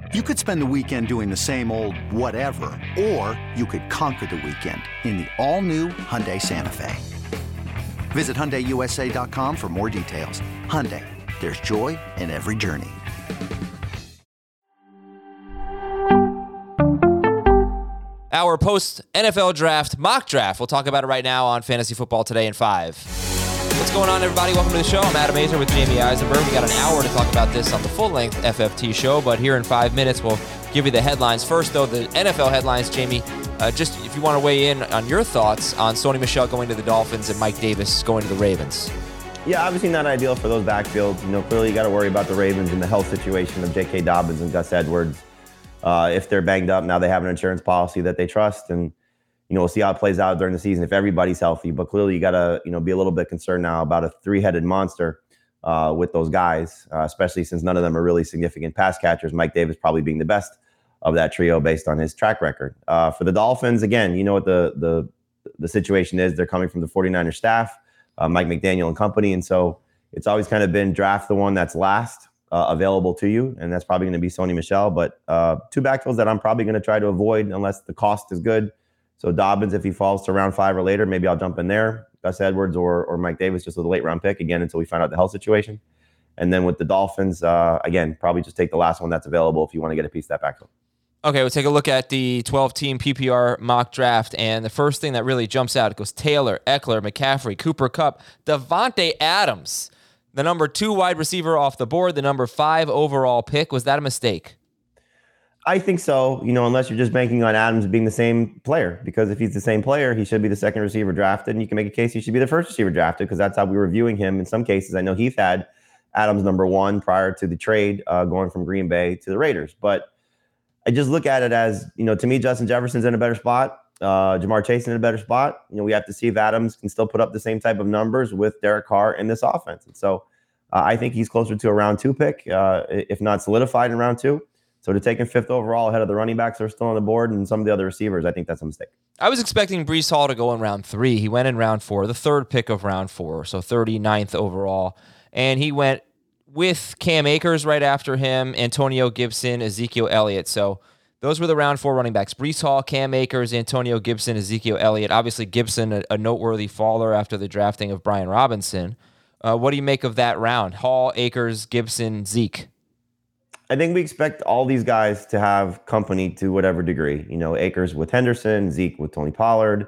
You could spend the weekend doing the same old whatever, or you could conquer the weekend in the all-new Hyundai Santa Fe. Visit HyundaiUSA.com for more details. Hyundai, there's joy in every journey. Our post-NFL draft mock draft. We'll talk about it right now on Fantasy Football Today in 5. What's going on, everybody? Welcome to the show. I'm Adam Azer with Jamie Eisenberg. We got an hour to talk about this on the full-length FFT show, but here in 5 minutes, we'll give you the headlines. First, though, the NFL headlines, Jamie, just if you want to weigh in on your thoughts on Sony Michel going to the Dolphins and Mike Davis going to the Ravens. Yeah, obviously not ideal for those backfields. Clearly you got to worry about the Ravens and the health situation of J.K. Dobbins and Gus Edwards. If they're banged up, now they have an insurance policy that they trust, and we'll see how it plays out during the season if everybody's healthy. But clearly you got to, be a little bit concerned now about a three-headed monster with those guys, especially since none of them are really significant pass catchers. Mike Davis probably being the best of that trio based on his track record. For the Dolphins, again, you know what the situation is. They're coming from the 49ers staff, Mike McDaniel and company. And so it's always kind of been draft the one that's last available to you. And that's probably going to be Sony Michel. But two backfields that I'm probably going to try to avoid unless the cost is good. So Dobbins, if he falls to round 5 or later, maybe I'll jump in there. Gus Edwards or Mike Davis, just with a late round pick, again, until we find out the health situation. And then with the Dolphins, again, probably just take the last one that's available if you want to get a piece of that backfield. Okay, we'll take a look at the 12-team PPR mock draft. And the first thing that really jumps out, it goes Taylor, Eckler, McCaffrey, Cooper Kupp, Davante Adams, the number 2 wide receiver off the board, the number 5 overall pick. Was that a mistake? I think so, unless you're just banking on Adams being the same player, because if he's the same player, he should be the second receiver drafted, and you can make a case he should be the first receiver drafted because that's how we were viewing him in some cases. I know Heath had Adams number 1 prior to the trade going from Green Bay to the Raiders, but I just look at it as, to me, Justin Jefferson's in a better spot, Jamar Chase in a better spot. We have to see if Adams can still put up the same type of numbers with Derek Carr in this offense. And so I think he's closer to a round 2 pick, if not solidified in round 2. So to take him 5th overall ahead of the running backs that are still on the board and some of the other receivers, I think that's a mistake. I was expecting Breece Hall to go in round 3. He went in round 4, the 3rd pick of round 4, so 39th overall. And he went with Cam Akers right after him, Antonio Gibson, Ezekiel Elliott. So those were the round 4 running backs. Breece Hall, Cam Akers, Antonio Gibson, Ezekiel Elliott. Obviously, Gibson, a noteworthy faller after the drafting of Brian Robinson. What do you make of that round? Hall, Akers, Gibson, Zeke. I think we expect all these guys to have company to whatever degree. Akers with Henderson, Zeke with Tony Pollard,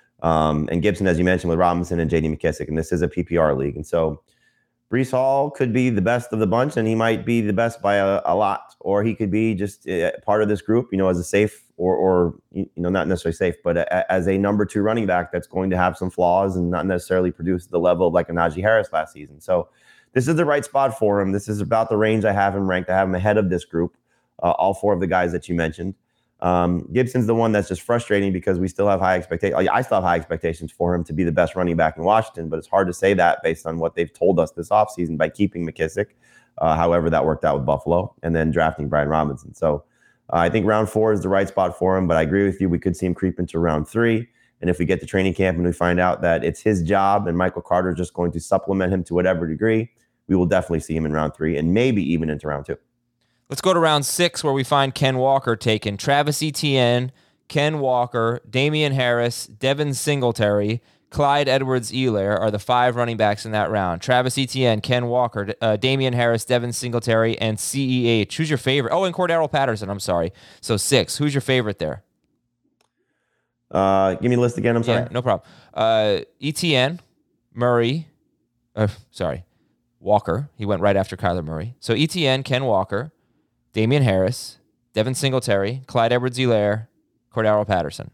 and Gibson, as you mentioned, with Robinson and J.D. McKissick. And this is a PPR league. And so Breece Hall could be the best of the bunch, and he might be the best by a lot. Or he could be just part of this group, as a safe or not necessarily safe, but as a number 2 running back that's going to have some flaws and not necessarily produce the level of like a Najee Harris last season. So this is the right spot for him. This is about the range I have him ranked. I have him ahead of this group, all 4 of the guys that you mentioned. Gibson's the one that's just frustrating because we still have high expectations. I still have high expectations for him to be the best running back in Washington, but it's hard to say that based on what they've told us this offseason by keeping McKissick, however that worked out with Buffalo, and then drafting Brian Robinson. So I think round 4 is the right spot for him, but I agree with you. We could see him creep into round 3. And if we get to training camp and we find out that it's his job and Michael Carter is just going to supplement him to whatever degree, we will definitely see him in round 3 and maybe even into round 2. Let's go to round 6 where we find Ken Walker taken. Travis Etienne, Ken Walker, Damian Harris, Devin Singletary, Clyde Edwards-Helaire are the 5 running backs in that round. Travis Etienne, Ken Walker, Damian Harris, Devin Singletary, and CEH. Who's your favorite? Oh, and Cordero Patterson, I'm sorry. So 6. Who's your favorite there? Give me the list again, I'm sorry. Yeah, no problem. Etienne, Murray, Walker. He went right after Kyler Murray. So Etienne, Ken Walker, Damian Harris, Devin Singletary, Clyde Edwards-Helaire, Cordero Patterson.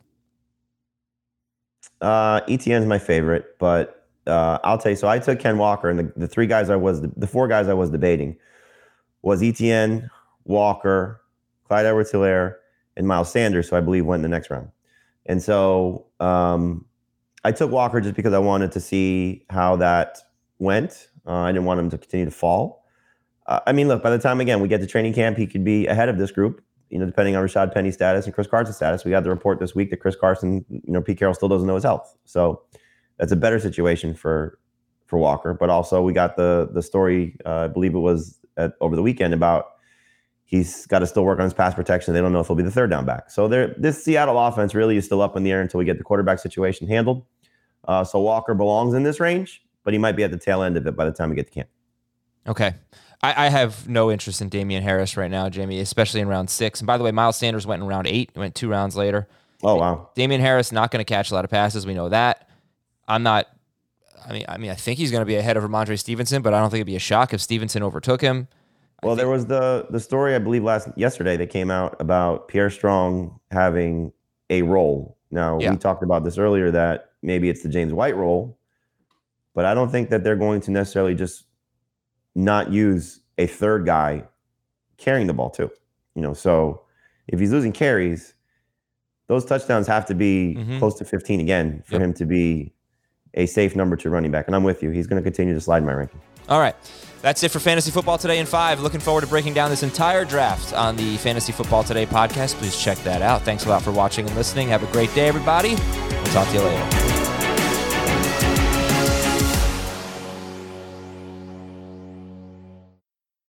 Etienne's my favorite, but I'll tell you. So I took Ken Walker, and the 4 guys I was debating was Etienne, Walker, Clyde Edwards-Helaire, and Miles Sanders, who I believe went in the next round. And so I took Walker just because I wanted to see how that went. I didn't want him to continue to fall. Look, by the time, again, we get to training camp, he could be ahead of this group, depending on Rashad Penny's status and Chris Carson's status. We got the report this week that Chris Carson, Pete Carroll still doesn't know his health. So that's a better situation for Walker. But also we got the story, I believe it was over the weekend, about He's got to still work on his pass protection. They don't know if he'll be the third down back. So this Seattle offense really is still up in the air until we get the quarterback situation handled. So Walker belongs in this range, but he might be at the tail end of it by the time we get to camp. Okay. I have no interest in Damian Harris right now, Jamie, especially in round 6. And by the way, Miles Sanders went in round 8. He went 2 rounds later. Oh, wow. Damian Harris not going to catch a lot of passes. We know that. I think he's going to be ahead of Ramondre Stevenson, but I don't think it'd be a shock if Stevenson overtook him. Well, there was the story, I believe, yesterday that came out about Pierre Strong having a role. Now, we talked about this earlier that maybe it's the James White role, but I don't think that they're going to necessarily just not use a third guy carrying the ball too. So if he's losing carries, those touchdowns have to be close to 15 again for him to be a safe number 2 running back. And I'm with you. He's going to continue to slide in my ranking. All right. That's it for Fantasy Football Today in 5. Looking forward to breaking down this entire draft on the Fantasy Football Today podcast. Please check that out. Thanks a lot for watching and listening. Have a great day, everybody. We'll talk to you later.